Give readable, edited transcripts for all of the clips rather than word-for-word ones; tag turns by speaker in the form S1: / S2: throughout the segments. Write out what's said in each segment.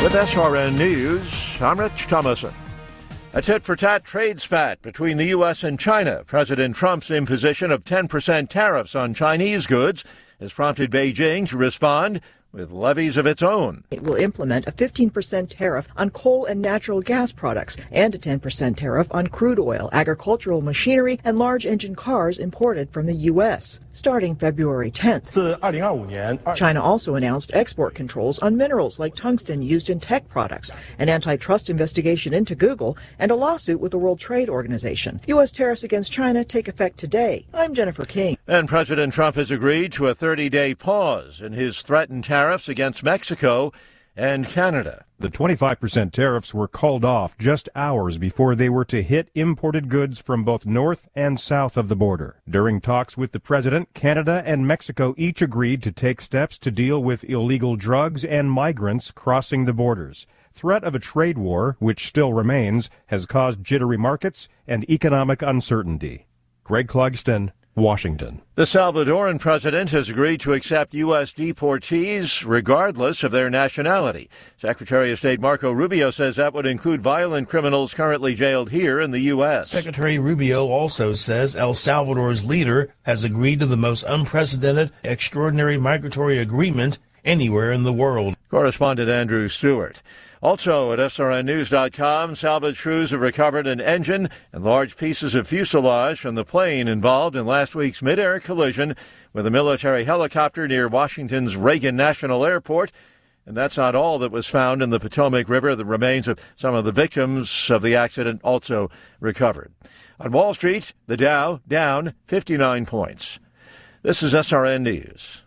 S1: With SRN News, I'm Rich Thomason. A tit-for-tat trade spat between the U.S. and China. President Trump's imposition of 10% tariffs on Chinese goods has prompted Beijing to respond with levies of its own.
S2: It will implement a 15% tariff on coal and natural gas products and a 10% tariff on crude oil, agricultural machinery, and large engine cars imported from the U.S. starting February 10th. China also announced export controls on minerals like tungsten used in tech products, an antitrust investigation into Google, and a lawsuit with the World Trade Organization. U.S. tariffs against China take effect today. I'm Jennifer King.
S1: And President Trump has agreed to a 30-day pause in his threatened tariffs against Mexico and Canada.
S3: The 25% tariffs were called off just hours before they were to hit imported goods from both north and south of the border. During talks with the president, Canada and Mexico each agreed to take steps to deal with illegal drugs and migrants crossing the borders. Threat of a trade war, which still remains, has caused jittery markets and economic uncertainty. Greg Clugston, Washington.
S1: The Salvadoran president has agreed to accept U.S. deportees regardless of their nationality. Secretary of State Marco Rubio says that would include violent criminals currently jailed here in the U.S.
S4: Secretary Rubio also says El Salvador's leader has agreed to the most unprecedented, extraordinary migratory agreement anywhere in the world.
S1: Correspondent Andrew Stewart. Also at srnnews.com, salvage crews have recovered an engine and large pieces of fuselage from the plane involved in last week's mid-air collision with a military helicopter near Washington's Reagan National Airport. And that's not all that was found in the Potomac River. The remains of some of the victims of the accident also recovered. On Wall Street, the Dow down 59 points. This is SRN News.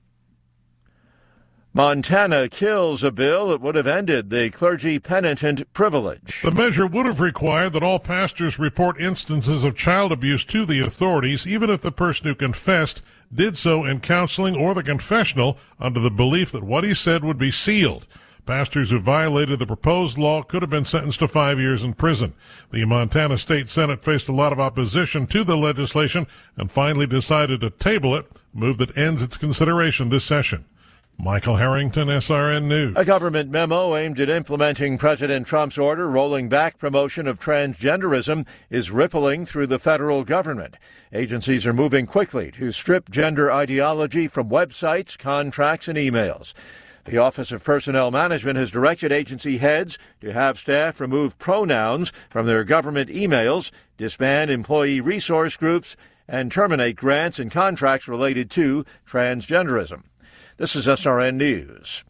S1: Montana kills a bill that would have ended the clergy penitent privilege.
S5: The measure would have required that all pastors report instances of child abuse to the authorities, even if the person who confessed did so in counseling or the confessional, under the belief that what he said would be sealed. Pastors who violated the proposed law could have been sentenced to 5 years in prison. The Montana State Senate faced a lot of opposition to the legislation and finally decided to table it, a move that ends its consideration this session. Michael Harrington, SRN News.
S1: A government memo aimed at implementing President Trump's order rolling back promotion of transgenderism is rippling through the federal government. Agencies are moving quickly to strip gender ideology from websites, contracts, and emails. The Office of Personnel Management has directed agency heads to have staff remove pronouns from their government emails, disband employee resource groups, and terminate grants and contracts related to transgenderism. This is SRN News.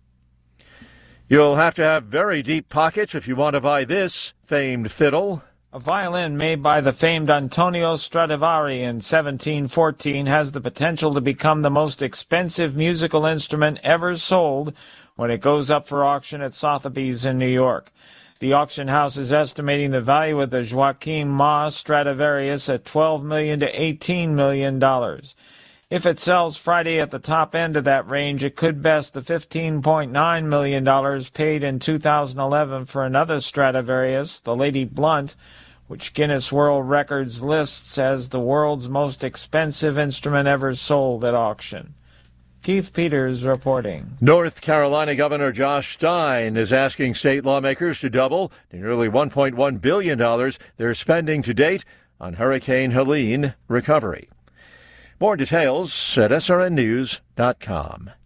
S1: You'll have to have very deep pockets if you want to buy this famed fiddle.
S6: A violin made by the famed Antonio Stradivari in 1714 has the potential to become the most expensive musical instrument ever sold when it goes up for auction at Sotheby's in New York. The auction house is estimating the value of the Joachim Maes Stradivarius at $12 million to $18 million. If it sells Friday at the top end of that range, it could best the $15.9 million paid in 2011 for another Stradivarius, the Lady Blunt, which Guinness World Records lists as the world's most expensive instrument ever sold at auction. Keith Peters reporting.
S1: North Carolina Governor Josh Stein is asking state lawmakers to double to nearly $1.1 billion their spending to date on Hurricane Helene recovery. More details at srnnews.com.